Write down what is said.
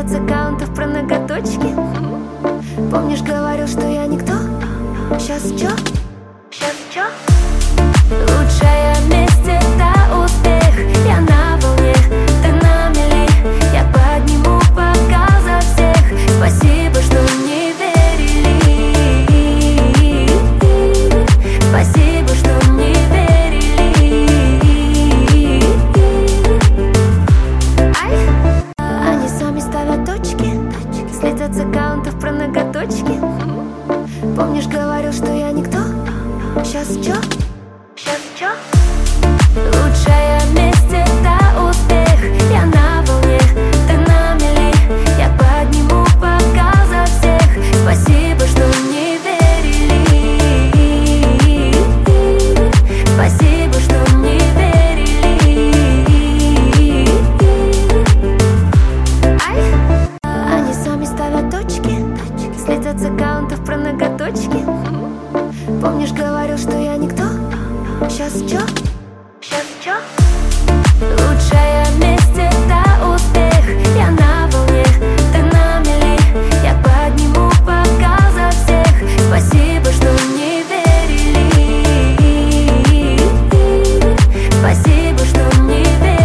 слетят с аккаунтов про ноготочки. Помнишь, говорил, что я никто? Сейчас чё? Сейчас чё? Лучшая месть — это успех. Я на волне, ты на мели. Я подниму пока за всех. Спасибо, что не верили. Спасибо, что не верили. Ай! Они сами ставят точки, слетят с аккаунтов про ноготочки. Помнишь, говорил, что я никто? Сейчас чё? Сейчас чё? Лучшая месть — это успех. Я на волне, ты на мели. Я подниму пока за всех. Спасибо, что не верили. Спасибо, что не верили. Ай! Они сами ставят точки, слетят с аккаунтов про ноготочки. Помнишь, говорил, что я никто? Сейчас чё?